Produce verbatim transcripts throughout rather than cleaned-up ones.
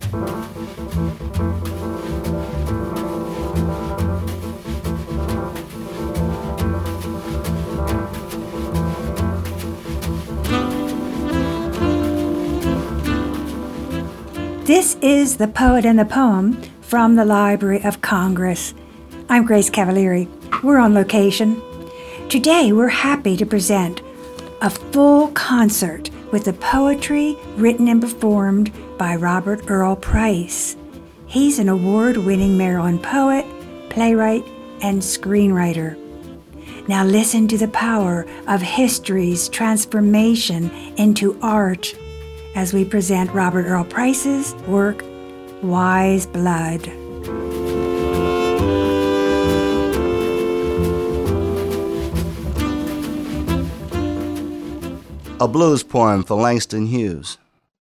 This is The Poet and the Poem from the Library of Congress. I'm Grace Cavalieri. We're on location. Today we're happy to present a full concert with the poetry written and performed by Robert Earl Price. He's an award-winning Maryland poet, playwright, and screenwriter. Now listen to the power of history's transformation into art as we present Robert Earl Price's work, Wise Blood. A blues poem for Langston Hughes.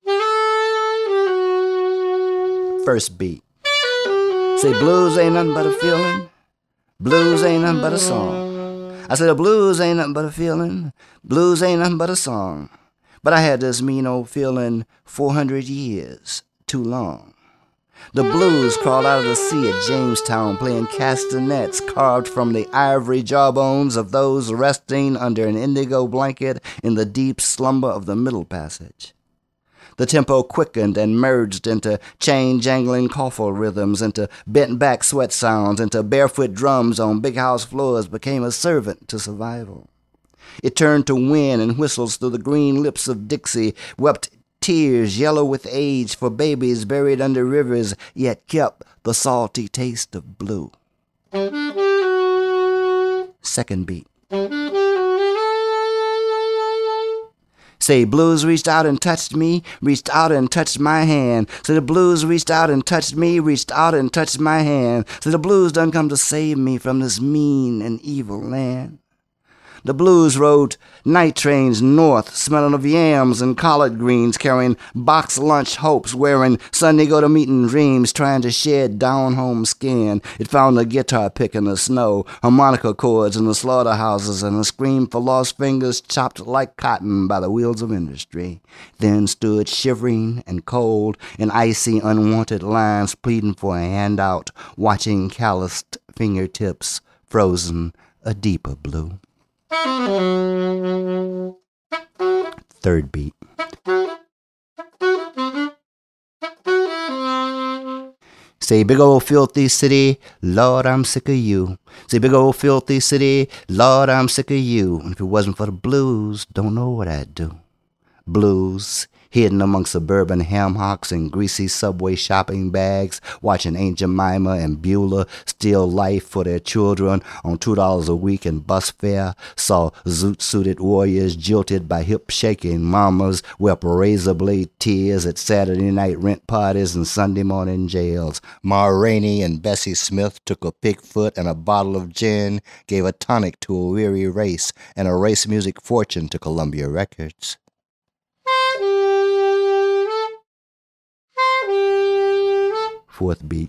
First beat. Say blues ain't nothing but a feeling. Blues ain't nothing but a song. I said the blues ain't nothing but a feeling. Blues ain't nothing but a song. But I had this mean old feeling four hundred years too long. The blues crawled out of the sea at Jamestown playing castanets carved from the ivory jawbones of those resting under an indigo blanket in the deep slumber of the Middle Passage. The tempo quickened and merged into chain-jangling coffle rhythms, into bent-back sweat sounds, into barefoot drums on big house floors, became a servant to survival. It turned to wind and whistles through the green lips of Dixie, wept tears yellow with age for babies buried under rivers, yet kept the salty taste of blue. Second beat. Say, blues reached out and touched me, reached out and touched my hand. Say, the blues reached out and touched me, reached out and touched my hand. Say, the blues done come to save me from this mean and evil land. The blues rode night trains north, smelling of yams and collard greens, carrying box lunch hopes, wearing Sunday go-to-meeting dreams, trying to shed down-home skin. It found a guitar pick in the snow, harmonica chords in the slaughterhouses, and a scream for lost fingers chopped like cotton by the wheels of industry. Then stood shivering and cold in icy, unwanted lines, pleading for a handout, watching calloused fingertips frozen a deeper blue. Third beat. Say, big old filthy city, Lord, I'm sick of you. Say, big old filthy city, Lord, I'm sick of you. And if it wasn't for the blues, don't know what I'd do. Blues, hidden among suburban ham hocks and greasy subway shopping bags, watching Aunt Jemima and Beulah steal life for their children on two dollars a week in bus fare, saw zoot-suited warriors jilted by hip-shaking mamas, wept razor-blade tears at Saturday night rent parties and Sunday morning jails. Ma Rainey and Bessie Smith took a pig foot and a bottle of gin, gave a tonic to a weary race, and a race music fortune to Columbia Records. Fourth beat.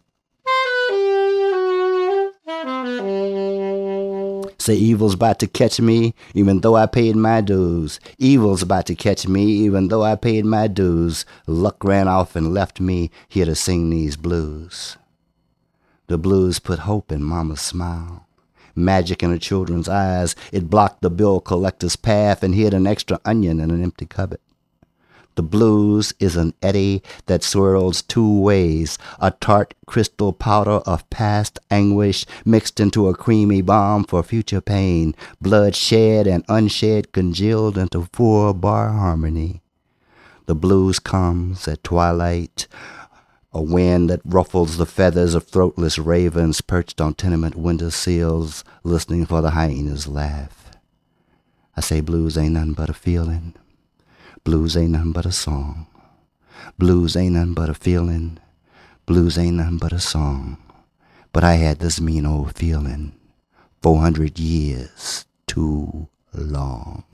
Say, evil's about to catch me, even though I paid my dues. Evil's about to catch me, even though I paid my dues. Luck ran off and left me here to sing these blues. The blues put hope in Mama's smile, magic in her children's eyes. It blocked the bill collector's path and hid an extra onion in an empty cupboard. The blues is an eddy that swirls two ways, a tart crystal powder of past anguish mixed into a creamy balm for future pain, blood shed and unshed congealed into four-bar harmony. The blues comes at twilight, a wind that ruffles the feathers of throatless ravens perched on tenement window sills, listening for the hyenas' laugh. I say blues ain't nothing but a feeling. Blues ain't nothing but a song. Blues ain't nothing but a feeling. Blues ain't nothing but a song. But I had this mean old feeling four hundred years too long.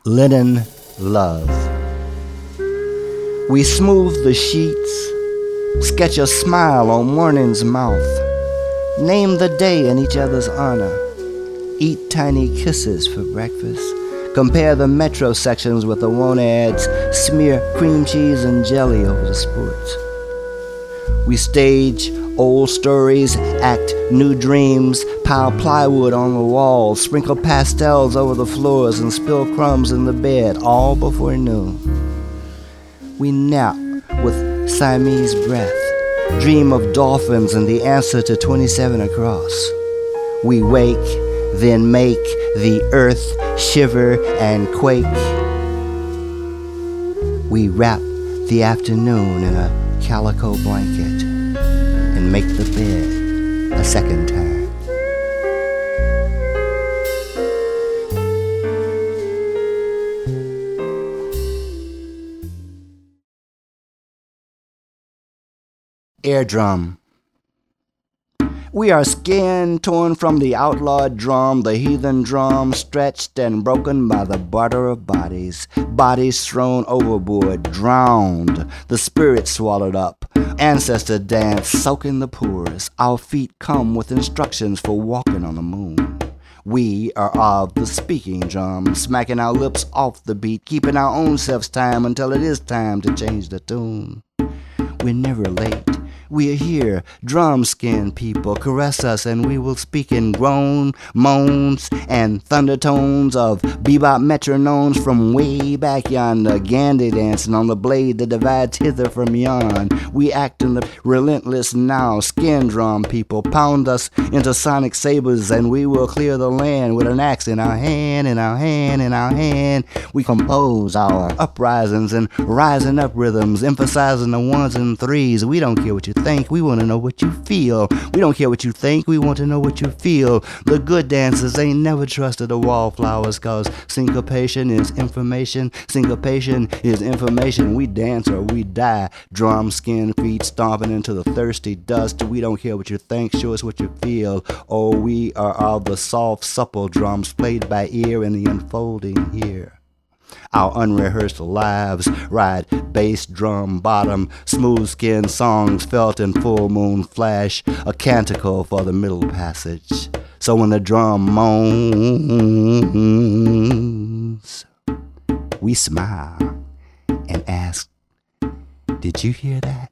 Linen love. We smooth the sheets, sketch a smile on morning's mouth, name the day in each other's honor, eat tiny kisses for breakfast, compare the metro sections with the wonads, smear cream cheese and jelly over the sports. We stage old stories, act new dreams, pile plywood on the walls, sprinkle pastels over the floors, and spill crumbs in the bed, all before noon. We nap with Siamese breath, dream of dolphins and the answer to twenty-seven across. We wake, then make the earth shiver and quake. We wrap the afternoon in a calico blanket and make the bed a second time. Air drum. We are skin torn from the outlawed drum, the heathen drum, stretched and broken by the barter of bodies, bodies thrown overboard, drowned, the spirit swallowed up, ancestor dance, soaking the pores, our feet come with instructions for walking on the moon. We are of the speaking drum, smacking our lips off the beat, keeping our own selves time until it is time to change the tune. We're never late. We are here, drum-skin people, caress us and we will speak in groan, moans, and thunder tones of bebop metronomes from way back yonder, Gandhi dancing on the blade that divides hither from yon. We act in the relentless now, skin drum people, pound us into sonic sabers and we will clear the land with an axe in our hand, in our hand, in our hand. We compose our uprisings and rising up rhythms, emphasizing the ones and threes. We don't care what you think, we want to know what you feel. We don't care what you think, we want to know what you feel. The good dancers ain't never trusted the wallflowers, cause syncopation is information, syncopation is information. We dance or we die, drum, skin, feet stomping into the thirsty dust. We don't care what you think, show us what you feel. Oh, we are of the soft, supple drums played by ear in the unfolding here. Our unrehearsed lives ride bass drum bottom, smooth skin songs felt in full moon flash, a canticle for the middle passage. So when the drum moans, we smile and ask, did you hear that?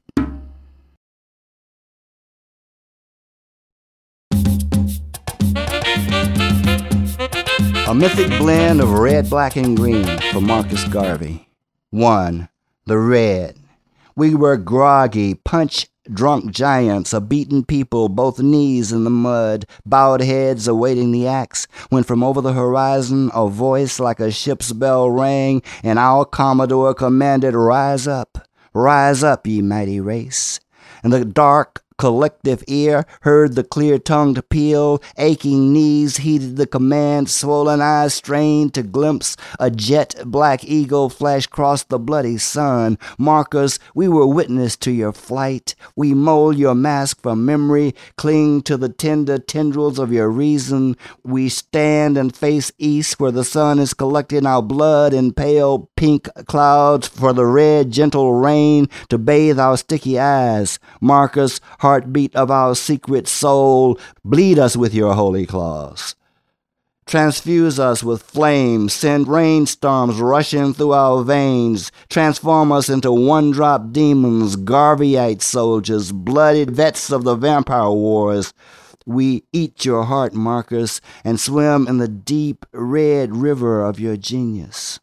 A mythic blend of red, black, and green for Marcus Garvey. One, the red. We were groggy, punch-drunk giants, a beaten people, both knees in the mud, bowed heads awaiting the axe, when from over the horizon a voice like a ship's bell rang, and our Commodore commanded, rise up, rise up, ye mighty race. And the dark, collective ear heard the clear-tongued peal, aching knees heeded the command, swollen eyes strained to glimpse a jet-black eagle flash across the bloody sun. Marcus, we were witness to your flight. We mold your mask from memory, cling to the tender tendrils of your reason. We stand and face east where the sun is collecting our blood in pale pink clouds for the red gentle rain to bathe our sticky eyes. Marcus, heartbeat of our secret soul, bleed us with your holy claws. Transfuse us with flame, send rainstorms rushing through our veins, transform us into one-drop demons, Garveyite soldiers, blooded vets of the vampire wars. We eat your heart, Marcus, and swim in the deep red river of your genius.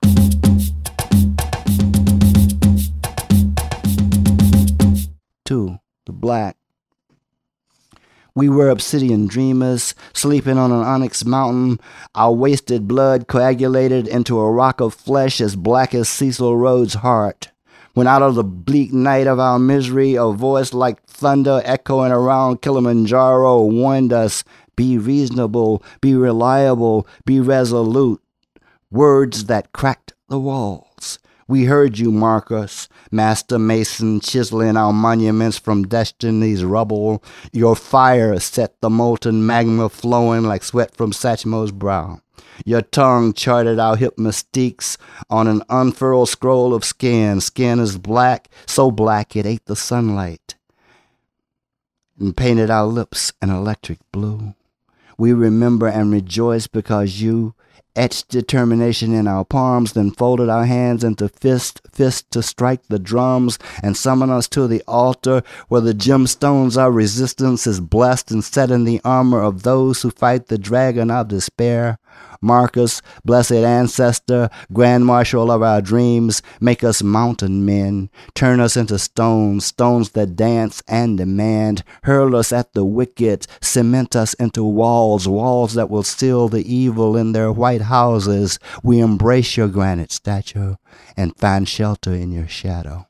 Two. The black. We were obsidian dreamers, sleeping on an onyx mountain, our wasted blood coagulated into a rock of flesh as black as Cecil Rhodes' heart. When out of the bleak night of our misery, a voice like thunder echoing around Kilimanjaro warned us, be reasonable, be reliable, be resolute. Words that cracked the walls. We heard you, Marcus, Master Mason, chiseling our monuments from destiny's rubble. Your fire set the molten magma flowing like sweat from Satchmo's brow. Your tongue charted our hip mystiques on an unfurled scroll of skin. Skin is black, so black it ate the sunlight, and painted our lips an electric blue. We remember and rejoice because you etched determination in our palms, then folded our hands into fist, fist to strike the drums and summon us to the altar where the gemstones of resistance is blessed and set in the armor of those who fight the dragon of despair. Marcus, blessed ancestor, grand marshal of our dreams, make us mountain men, turn us into stones, stones that dance and demand, hurl us at the wicked, cement us into walls, walls that will seal the evil in their white houses. We embrace your granite statue and find shelter in your shadow.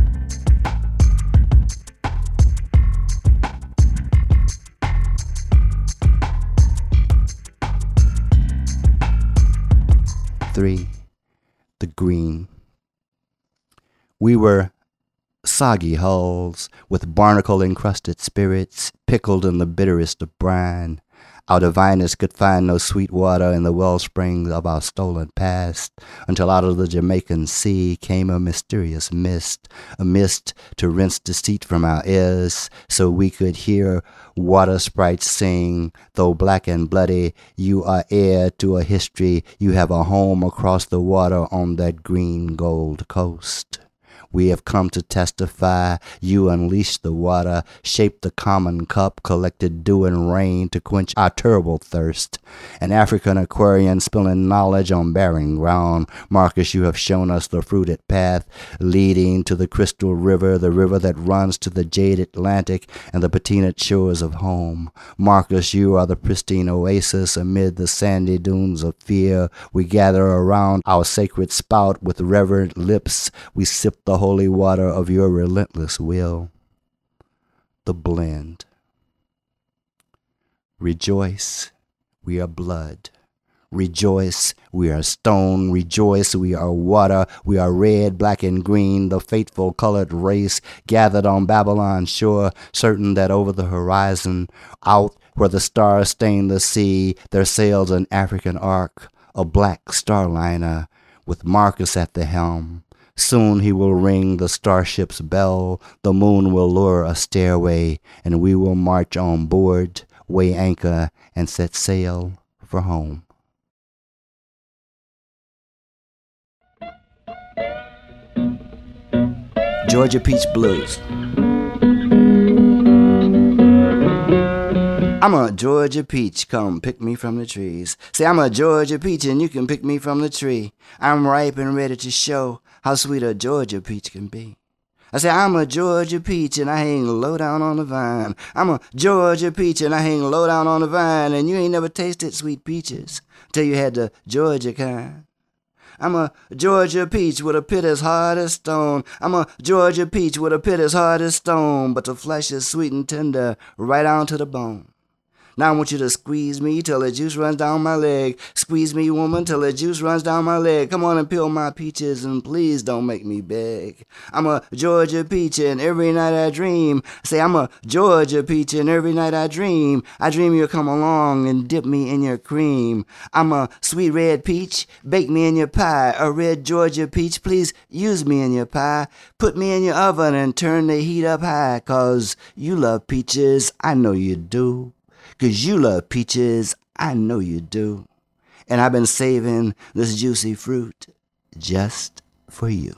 Three, the green. We were soggy hulls with barnacle-encrusted spirits, pickled in the bitterest of brine. Our diviners could find no sweet water in the wellsprings of our stolen past, until out of the Jamaican sea came a mysterious mist, a mist to rinse deceit from our ears, so we could hear water sprites sing. Though black and bloody, you are heir to a history. You have a home across the water on that green gold coast. We have come to testify. You unleashed the water, shaped the common cup, collected dew and rain to quench our terrible thirst. An African Aquarian spilling knowledge on barren ground. Marcus, you have shown us the fruited path leading to the crystal river, the river that runs to the jade Atlantic and the patinate shores of home. Marcus, you are the pristine oasis amid the sandy dunes of fear. We gather around our sacred spout with reverent lips. We sip the holy water of your relentless will. The blend. Rejoice, we are blood. Rejoice, we are stone. Rejoice, we are water. We are red, black, and green, the fateful colored race gathered on Babylon's shore, certain that over the horizon, out where the stars stain the sea, there sails an African ark, a black starliner, with Marcus at the helm. Soon he will ring the starship's bell, the moon will lure a stairway, and we will march on board, weigh anchor, and set sail for home. Georgia Peach Blues. I'm a Georgia peach, come pick me from the trees. Say I'm a Georgia peach and you can pick me from the tree. I'm ripe and ready to show how sweet a Georgia peach can be. I say I'm a Georgia peach and I hang low down on the vine. I'm a Georgia peach and I hang low down on the vine, and you ain't never tasted sweet peaches till you had the Georgia kind. I'm a Georgia peach with a pit as hard as stone. I'm a Georgia peach with a pit as hard as stone, but the flesh is sweet and tender right down to the bone. Now I want you to squeeze me till the juice runs down my leg. Squeeze me, woman, till the juice runs down my leg. Come on and peel my peaches, and please don't make me beg. I'm a Georgia peach, and every night I dream. Say I'm a Georgia peach, and every night I dream. I dream you'll come along and dip me in your cream. I'm a sweet red peach, bake me in your pie. A red Georgia peach, please use me in your pie. Put me in your oven and turn the heat up high, 'cause you love peaches, I know you do. 'Cause you love peaches, I know you do. And I've been saving this juicy fruit just for you.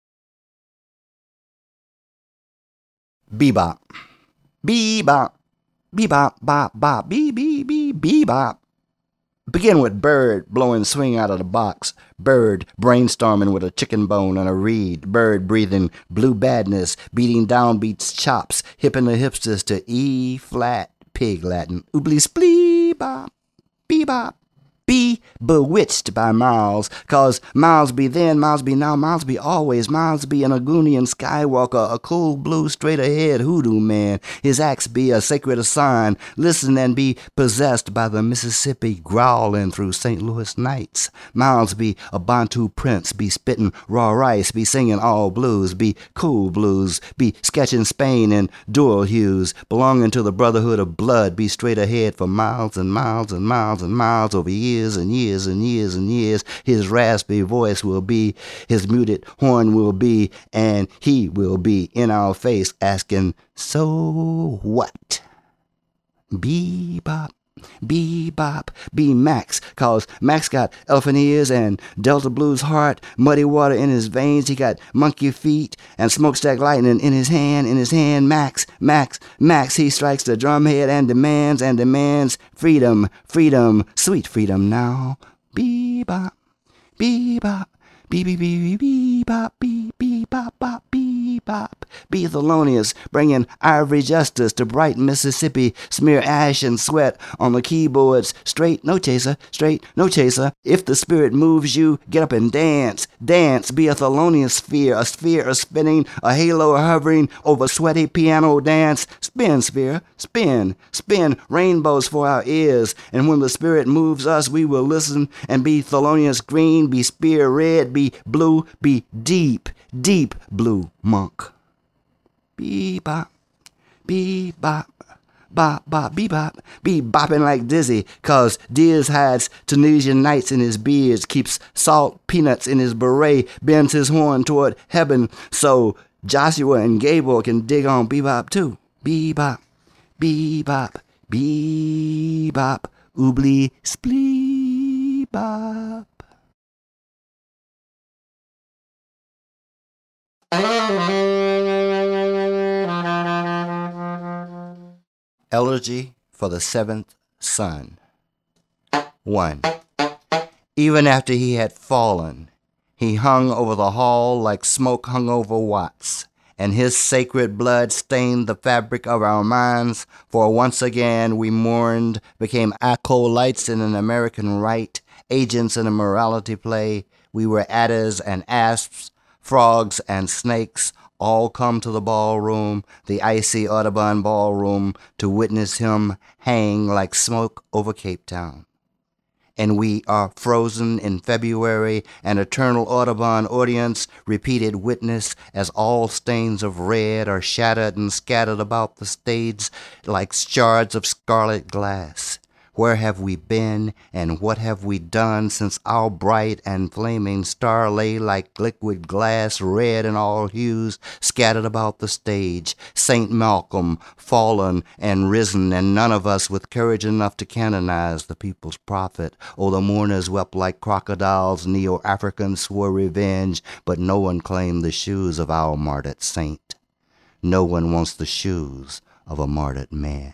Bebop. Bebop. Bebop, bop, bop, bee, bee, bee, bebop. Begin with bird blowing swing out of the box. Bird brainstorming with a chicken bone and a reed. Bird breathing blue badness, beating downbeats chops, hipping the hipsters to E flat. Pig Latin. Oobly splee bop, bebop, Be bewitched by Miles, cause Miles be then, Miles be now, Miles be always, Miles be an Agunian Skywalker, a cool blue straight ahead hoodoo man. His acts be a sacred sign. Listen and be possessed by the Mississippi growling through Saint Louis nights. Miles be a Bantu prince, be spitting raw rice, be singing all blues, be cool blues, be sketching Spain in dual hues, belonging to the brotherhood of blood, be straight ahead for miles and miles and miles and miles over years and years and years and years. His raspy voice will be, his muted horn will be, and he will be in our face asking, so what? Bebop, bebop, be Max, cause Max got elephant ears and Delta Blues heart, muddy water in his veins, he got monkey feet and smokestack lightning in his hand, in his hand, Max, Max, Max, he strikes the drumhead and demands, and demands freedom, freedom, sweet freedom now. Bebop, bebop, bee bee bee bee bop, bee bee bop bop bee bop. Be Thelonious, bringing ivory justice to bright Mississippi. Smear ash and sweat on the keyboards. Straight, no chaser. Straight, no chaser. If the spirit moves you, get up and dance. Dance. Be a Thelonious sphere, a sphere of spinning, a halo hovering over sweaty piano dance. Spin, sphere, spin, spin. Rainbows for our ears. And when the spirit moves us, we will listen and be Thelonious green, be spear red, be blue, be deep, deep blue monk. Bebop, bebop, bop, bop, bebop, be bopping like Dizzy, cause Diz hides Tunisian nights in his beards, keeps salt peanuts in his beret, bends his horn toward heaven, so Joshua and Gable can dig on bebop too. Bebop, bebop, bebop, oobly splee bop. Elegy for the Seventh Son. one. Even after he had fallen, he hung over the hall like smoke hung over Watts, and his sacred blood stained the fabric of our minds, for once again we mourned, became acolytes in an American rite, agents in a morality play. We were adders and asps, frogs and snakes, all come to the ballroom, the icy Audubon ballroom, to witness him hang like smoke over Cape Town. And we are frozen in February, an eternal Audubon audience, repeated witness, as all stains of red are shattered and scattered about the stage like shards of scarlet glass. Where have we been, and what have we done since our bright and flaming star lay like liquid glass, red in all hues, scattered about the stage? Saint Malcolm, fallen and risen, and none of us with courage enough to canonize the people's prophet. Oh, the mourners wept like crocodiles, Neo-Africans swore revenge, but no one claimed the shoes of our martyred saint. No one wants the shoes of a martyred man.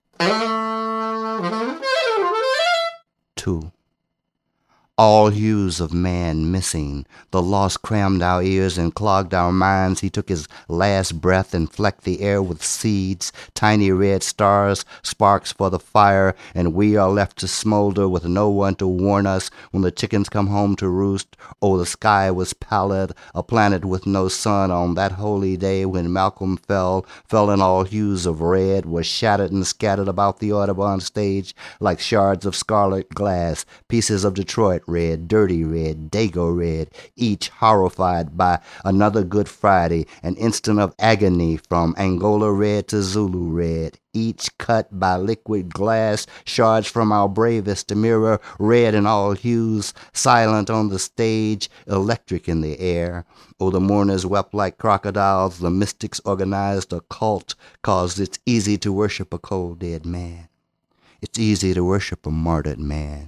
Two. All hues of man missing. The loss crammed our ears and clogged our minds. He took his last breath and flecked the air with seeds, tiny red stars, sparks for the fire, and we are left to smolder with no one to warn us when the chickens come home to roost. Oh, the sky was pallid, a planet with no sun on that holy day when Malcolm fell, fell in all hues of red, was shattered and scattered about the Audubon stage like shards of scarlet glass, pieces of Detroit red, dirty red, Dago red, each horrified by another Good Friday, an instant of agony from Angola red to Zulu red, each cut by liquid glass, shards from our bravest mirror, red in all hues, silent on the stage, electric in the air. Oh, the mourners wept like crocodiles, the mystics organized a cult, 'cause it's easy to worship a cold dead man. It's easy to worship a martyred man.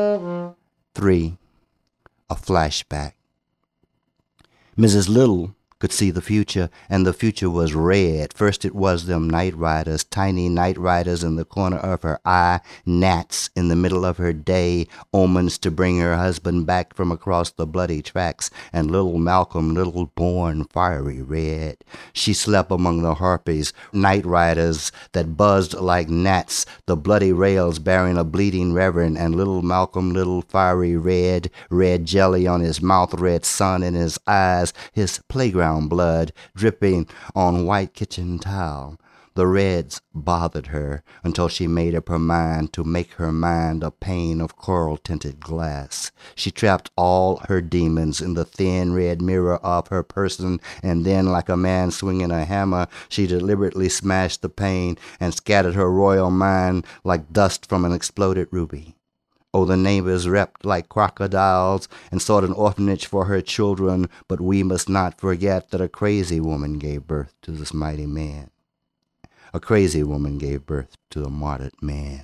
Three. A flashback. Missus Little could see the future, and the future was red. First it was them night riders, tiny night riders in the corner of her eye, gnats in the middle of her day, omens to bring her husband back from across the bloody tracks, and little Malcolm Little born fiery red. She slept among the harpies, night riders that buzzed like gnats, the bloody rails bearing a bleeding reverend, and little Malcolm Little fiery red, red jelly on his mouth, red sun in his eyes, his playground blood dripping on white kitchen tile. The reds bothered her until she made up her mind to make her mind a pane of coral-tinted glass. She trapped all her demons in the thin red mirror of her person, and then, like a man swinging a hammer, she deliberately smashed the pane and scattered her royal mind like dust from an exploded ruby. Oh, the neighbors wept like crocodiles and sought an orphanage for her children, but we must not forget that a crazy woman gave birth to this mighty man. A crazy woman gave birth to a martyred man.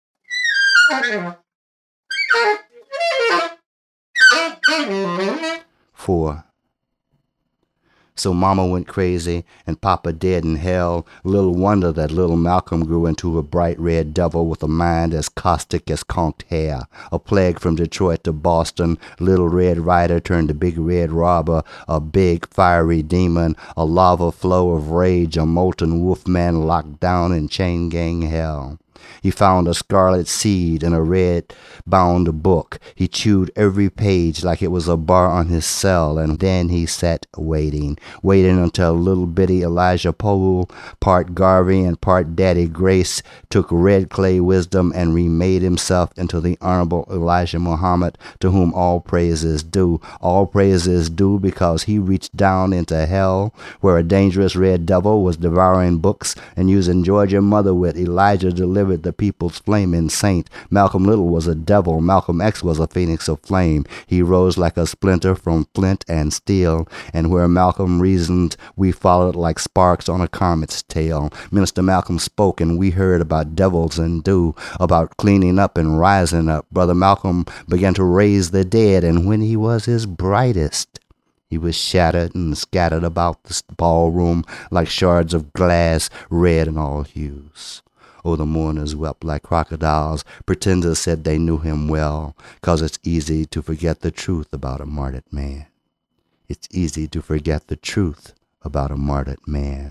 Four. So Mama went crazy, and Papa dead in hell. Little wonder that little Malcolm grew into a bright red devil with a mind as caustic as conked hair. A plague from Detroit to Boston. Little Red Rider turned to Big Red Robber, a big fiery demon, a lava flow of rage, a molten wolf man locked down in chain gang hell. He found a scarlet seed in a red-bound book. He chewed every page like it was a bar on his cell, and then he sat waiting, waiting until little bitty Elijah Poole, part Garvey and part Daddy Grace, took red clay wisdom and remade himself into the Honorable Elijah Muhammad, to whom all praise is due. All praise is due because he reached down into hell, where a dangerous red devil was devouring books and using Georgia mother wit. Elijah delivered the people's flaming saint. Malcolm Little was a devil. Malcolm X was a phoenix of flame. He rose like a splinter from flint and steel, and where Malcolm reasoned, we followed like sparks on a comet's tail. Minister Malcolm spoke, and we heard about devils and dew, about cleaning up and rising up. Brother Malcolm began to raise the dead, and when he was his brightest, he was shattered and scattered about the ballroom like shards of glass, red in all hues. Oh, the mourners wept like crocodiles. Pretenders said they knew him well, 'cause it's easy to forget the truth about a martyred man. It's easy to forget the truth about a martyred man.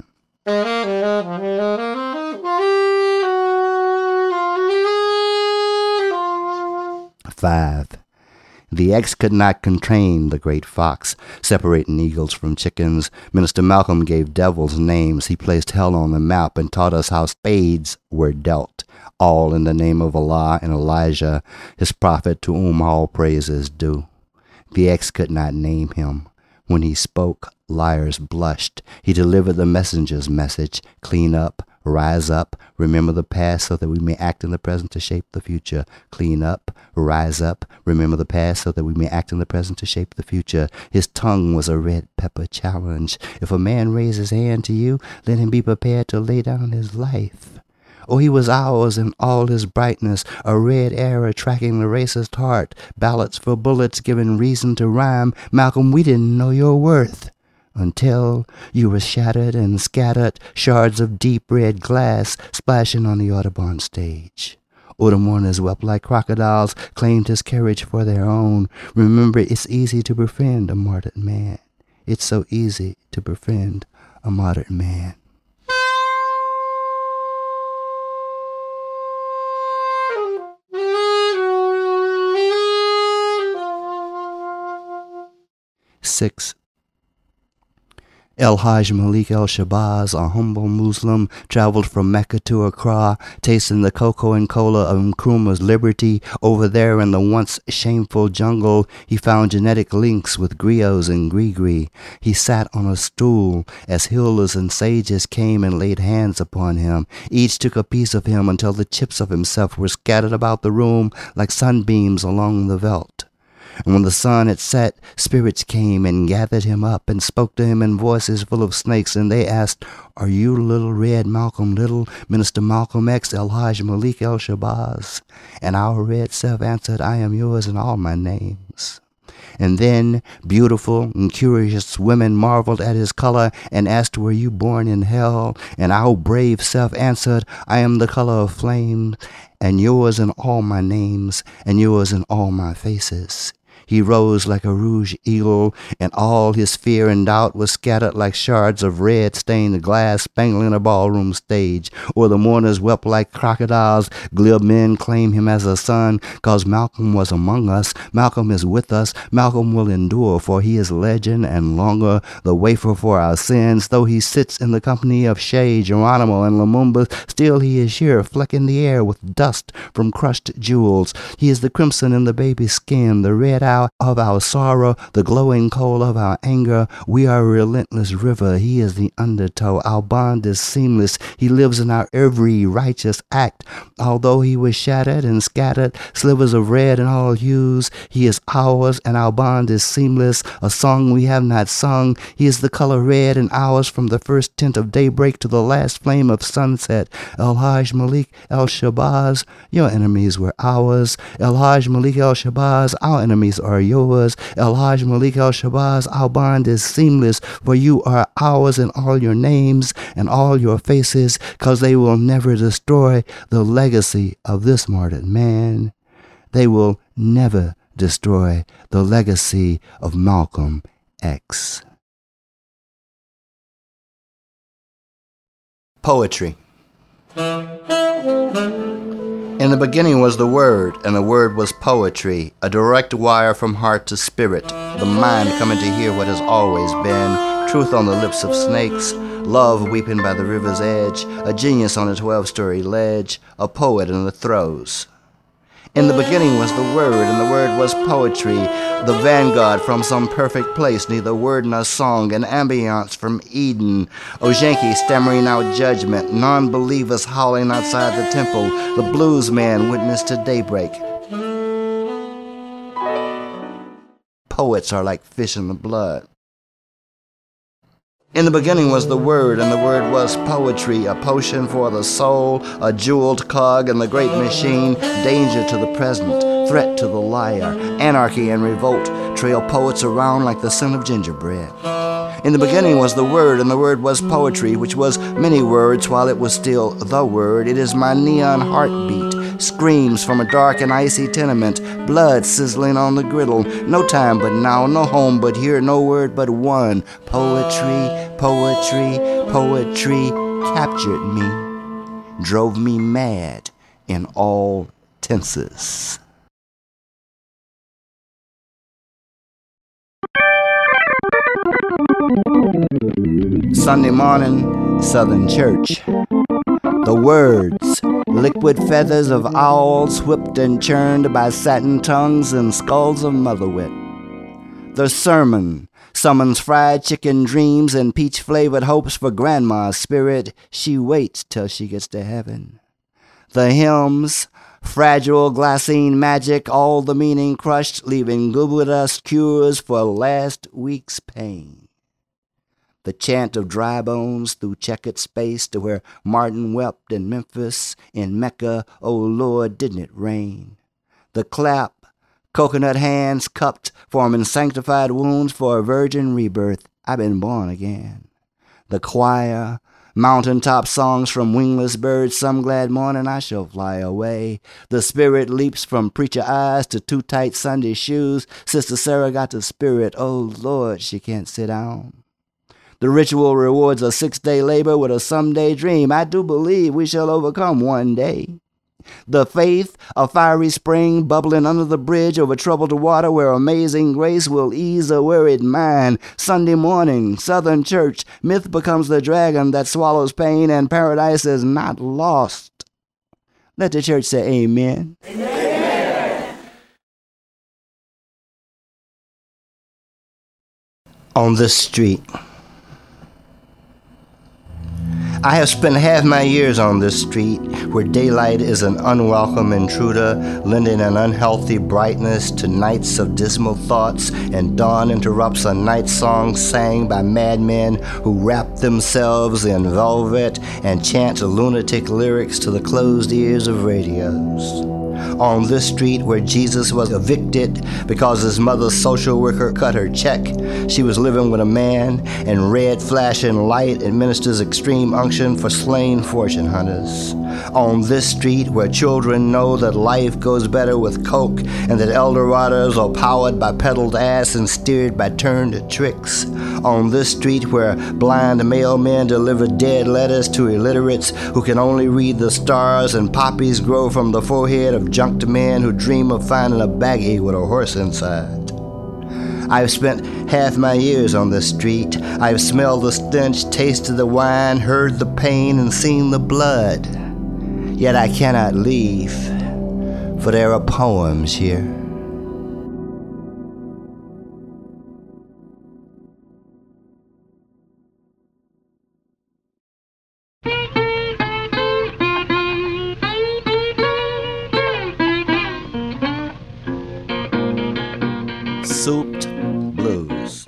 Five. The X could not contain the great fox, separating eagles from chickens. Minister Malcolm gave devils names. He placed hell on the map and taught us how spades were dealt, all in the name of Allah and Elijah, his prophet, to whom all praise is due. The X could not name him. When he spoke, liars blushed. He delivered the messenger's message: clean up, rise up, remember the past so that we may act in the present to shape the future. Clean up, rise up, remember the past so that we may act in the present to shape the future. His tongue was a red pepper challenge. If a man raise his hand to you, let him be prepared to lay down his life. Oh, he was ours in all his brightness, a red arrow tracking the racist heart, ballots for bullets giving reason to rhyme. Malcolm, we didn't know your worth until you were shattered and scattered, shards of deep red glass splashing on the Audubon stage. Oh, the mourners wept like crocodiles, claimed his courage for their own. Remember, it's easy to befriend a martyred man. It's so easy to befriend a martyred man. Six. El-Hajj Malik El-Shabazz, a humble Muslim, traveled from Mecca to Accra, tasting the cocoa and cola of Nkrumah's liberty. Over there in the once shameful jungle, he found genetic links with griots and gree-gree. He sat on a stool as healers and sages came and laid hands upon him. Each took a piece of him until the chips of himself were scattered about the room like sunbeams along the veldt. And when the sun had set, spirits came and gathered him up and spoke to him in voices full of snakes, and they asked, "Are you little red Malcolm Little, Minister Malcolm X, El-Hajj Malik El-Shabazz?" And our red self answered, "I am yours in all my names." And then beautiful and curious women marveled at his color and asked, were you born in hell? And our brave self answered, I am the color of flame, and yours in all my names, and yours in all my faces. He rose like a rouge eagle, and all his fear and doubt was scattered like shards of red-stained glass spangling a ballroom stage. Or the mourners wept like crocodiles. Glib men claim him as a son, cause Malcolm was among us. Malcolm is with us. Malcolm will endure, for he is legend and longer, the wafer for our sins. Though he sits in the company of Shea, Geronimo, and Lumumba, still he is here, flecking the air with dust from crushed jewels. He is the crimson in the baby's skin, the red eye of our sorrow, the glowing coal of our anger. We are a relentless river. He is the undertow. Our bond is seamless. He lives in our every righteous act. Although he was shattered and scattered, slivers of red in all hues, he is ours, and our bond is seamless. A song we have not sung. He is the color red in ours, from the first tint of daybreak to the last flame of sunset. El Haj Malik El Shabazz, your enemies were ours. El Haj Malik El Shabazz, our enemies are yours. El Haj Malik El Shabazz, our bond is seamless, for you are ours in all your names and all your faces, cause they will never destroy the legacy of this martyred man. They will never destroy the legacy of Malcolm X. Poetry. In the beginning was the Word, and the Word was poetry, a direct wire from heart to spirit, the mind coming to hear what has always been, truth on the lips of snakes, love weeping by the river's edge, a genius on a twelve-story ledge, a poet in the throes. In the beginning was the Word, and the Word was poetry, the vanguard from some perfect place, neither word nor song, an ambiance from Eden. Ojenki stammering out judgment, non-believers howling outside the temple, the blues man witness to daybreak. Poets are like fish in the blood. In the beginning was the Word, and the Word was poetry, a potion for the soul, a jeweled cog in the great machine, danger to the present, threat to the liar, anarchy and revolt, trail poets around like the scent of gingerbread. In the beginning was the Word, and the Word was poetry, which was many words while it was still the Word. It is my neon heartbeat, screams from a dark and icy tenement, blood sizzling on the griddle. No time but now, no home but here, no word but one. Poetry, poetry, poetry captured me, drove me mad in all tenses. Sunday morning, Southern Church. The words, liquid feathers of owls whipped and churned by satin tongues and skulls of motherwit. The sermon summons fried chicken dreams and peach-flavored hopes for grandma's spirit. She waits till she gets to heaven. The hymns, fragile glassine magic, all the meaning crushed, leaving glue dust cures for last week's pain. The chant of dry bones through checkered space to where Martin wept in Memphis, in Mecca, oh Lord, didn't it rain? The clap, coconut hands cupped, forming sanctified wounds for a virgin rebirth. I've been born again. The choir, mountaintop songs from wingless birds, some glad morning I shall fly away. The spirit leaps from preacher eyes to too tight Sunday shoes. Sister Sarah got the spirit, oh Lord, she can't sit down. The ritual rewards a six-day labor with a someday dream. I do believe we shall overcome one day. The faith, a fiery spring bubbling under the bridge over troubled water where amazing grace will ease a worried mind. Sunday morning, Southern Church, myth becomes the dragon that swallows pain and paradise is not lost. Let the church say amen. Amen. On this street. I have spent half my years on this street, where daylight is an unwelcome intruder, lending an unhealthy brightness to nights of dismal thoughts, and dawn interrupts a night song sang by madmen who wrap themselves in velvet and chant lunatic lyrics to the closed ears of radios. On this street where Jesus was evicted because his mother's social worker cut her check, she was living with a man, and red flashing light administers extreme unction for slain fortune hunters. On this street where children know that life goes better with coke, and that Eldorados are powered by pedaled ass and steered by turned tricks. On this street where blind mailmen deliver dead letters to illiterates who can only read the stars, and poppies grow from the forehead of junked men who dream of finding a baggie with a horse inside. I've spent half my years on this street. I've smelled the stench, tasted the wine, heard the pain, and seen the blood. Yet I cannot leave, for there are poems here. Souped blues.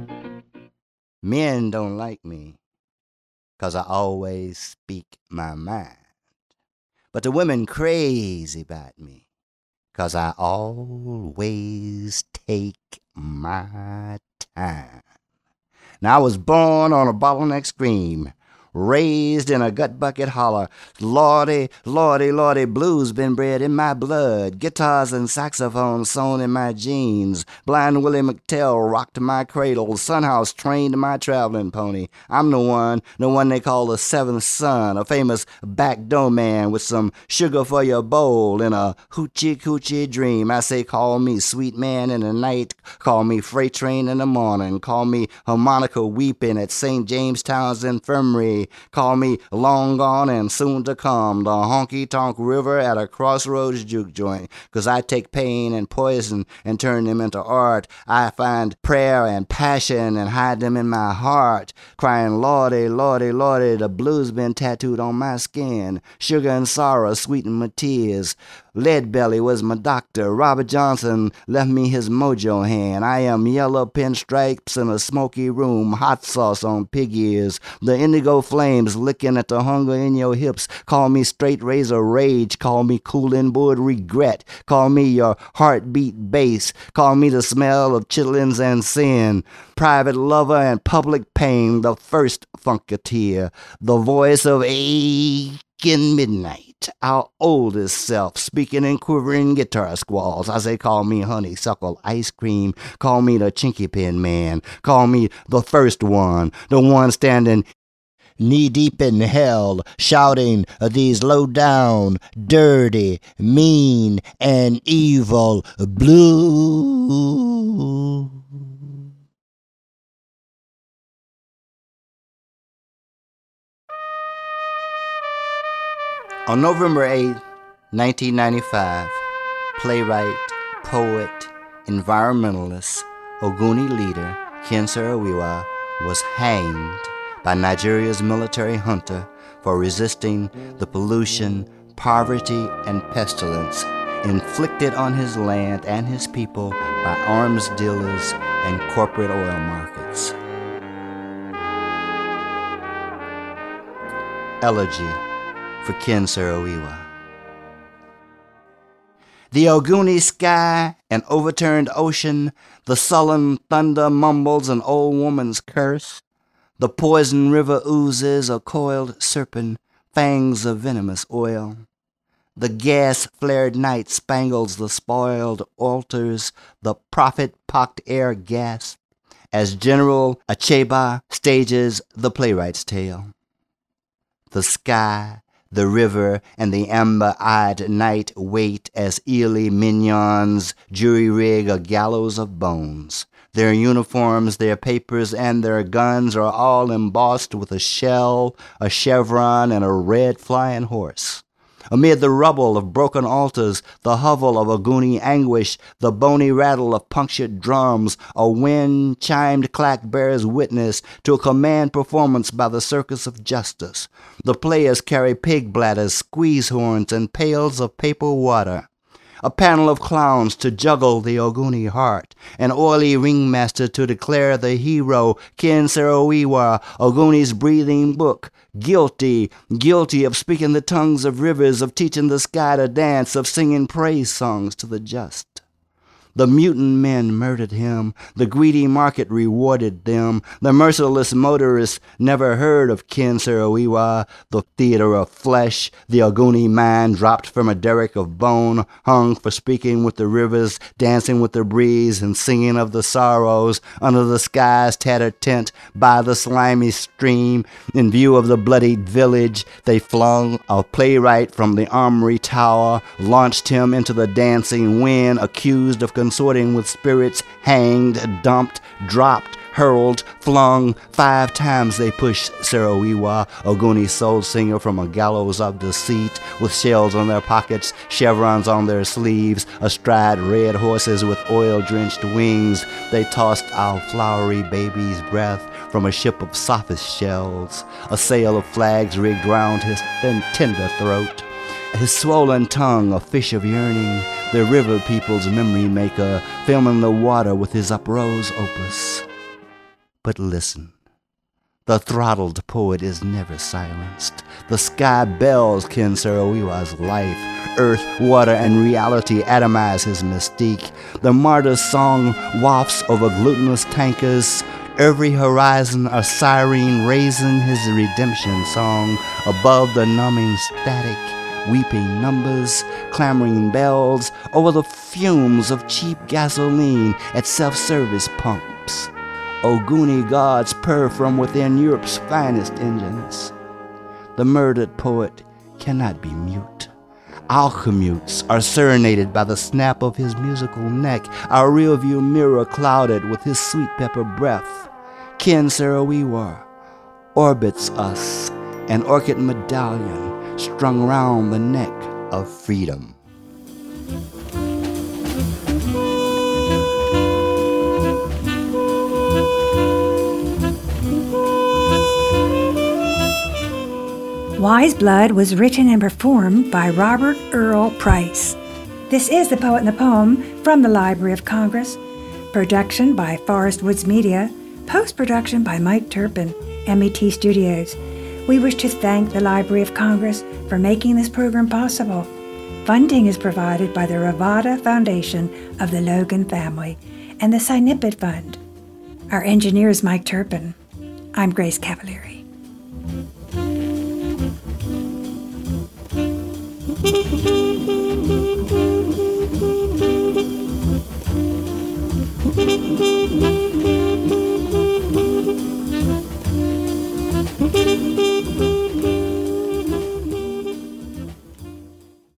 Men don't like me, 'cause I always speak my mind. But the women crazy about me, 'cause I always take my time. Now I was born on a bottleneck stream, raised in a gut bucket holler. Lordy, lordy, lordy, blues been bred in my blood. Guitars and saxophones sewn in my jeans. Blind Willie McTell rocked my cradle. Sunhouse trained my traveling pony. I'm the one, the one they call the seventh son, a famous backdoor man with some sugar for your bowl in a hoochie coochie dream. I say call me sweet man in the night, call me freight train in the morning, call me harmonica weeping at Saint Jamestown's infirmary. Call me long gone and soon to come, the honky-tonk river at a crossroads juke joint, 'cause I take pain and poison and turn them into art. I find prayer and passion and hide them in my heart, crying, Lordy, Lordy, Lordy, the blues been tattooed on my skin. Sugar and sorrow sweeten my tears. Leadbelly was my doctor. Robert Johnson left me his mojo hand. I am yellow pinstripes in a smoky room, hot sauce on pig ears, the indigo flames licking at the hunger in your hips. Call me straight razor rage, call me coolin' wood regret, call me your heartbeat bass, call me the smell of chitlins and sin, private lover and public pain, the first funketeer, the voice of aching midnight, our oldest self, speaking in quivering guitar squalls. I say call me honeysuckle ice cream, call me the chinky pin man, call me the first one, the one standing knee-deep in hell, shouting these low-down, dirty, mean, and evil blues. On November eighth, nineteen ninety-five, playwright, poet, environmentalist, Ogoni leader Ken Saro-Wiwa was hanged by Nigeria's military junta for resisting the pollution, poverty, and pestilence inflicted on his land and his people by arms dealers and corporate oil markets. Elegy for Ken Saro-Wiwa. The Ogoni sky, an overturned ocean, the sullen thunder mumbles an old woman's curse. The poison river oozes a coiled serpent, fangs of venomous oil. The gas-flared night spangles the spoiled altars, the prophet-pocked air gasps, as General Achebe stages the playwright's tale. The sky, the river, and the amber-eyed night wait as Ely minions jury-rig a gallows of bones. Their uniforms, their papers, and their guns are all embossed with a shell, a chevron, and a red flying horse. Amid the rubble of broken altars, the hovel of Ogoni anguish, the bony rattle of punctured drums, a wind-chimed clack bears witness to a command performance by the Circus of Justice. The players carry pig bladders, squeeze horns, and pails of paper water. a panel of clowns to juggle the Ogoni heart, an oily ringmaster to declare the hero, Ken Saro-Wiwa, Ogoni's breathing book, guilty, guilty of speaking the tongues of rivers, of teaching the sky to dance, of singing praise songs to the just. The mutant men murdered him, the greedy market rewarded them, the merciless motorists never heard of Ken Saro-Wiwa, the theater of flesh, the Ogoni man dropped from a derrick of bone, hung for speaking with the rivers, dancing with the breeze, and singing of the sorrows, under the sky's tattered tent, by the slimy stream, in view of the bloodied village, they flung a playwright from the armory tower, launched him into the dancing wind, accused of consorting with spirits, hanged, dumped, dropped, hurled, flung. Five times they pushed Saro-Wiwa, Ogoni's soul singer, from a gallows of deceit, with shells on their pockets, chevrons on their sleeves, astride red horses with oil-drenched wings. They tossed our flowery baby's breath from a ship of sophist shells, a sail of flags rigged round his thin, tender throat. His swollen tongue, a fish of yearning, the river people's memory maker, filming the water with his uprose opus. But listen, the throttled poet is never silenced. The sky bells Ken Saro-Wiwa's life. Earth, water, and reality atomize his mystique. The martyr's song wafts over glutinous tankers. Every horizon a siren raising his redemption song above the numbing static. Weeping numbers, clamoring bells over the fumes of cheap gasoline at self-service pumps. Ogoni gods purr from within Europe's finest engines. The murdered poet cannot be mute. Our commutes are serenaded by the snap of his musical neck, our rearview mirror clouded with his sweet pepper breath. Ken Saro-Wiwa orbits us, an orchid medallion strung round the neck of freedom. Wise Blood was written and performed by Robert Earl Price. This is The Poet and the Poem from the Library of Congress. Production by Forest Woods Media. Post-production by Mike Turpin, M E T Studios. We wish to thank the Library of Congress for making this program possible. Funding is provided by the Ravada Foundation of the Logan family and the Sinipid Fund. Our engineer is Mike Turpin. I'm Grace Cavalieri. Thank you.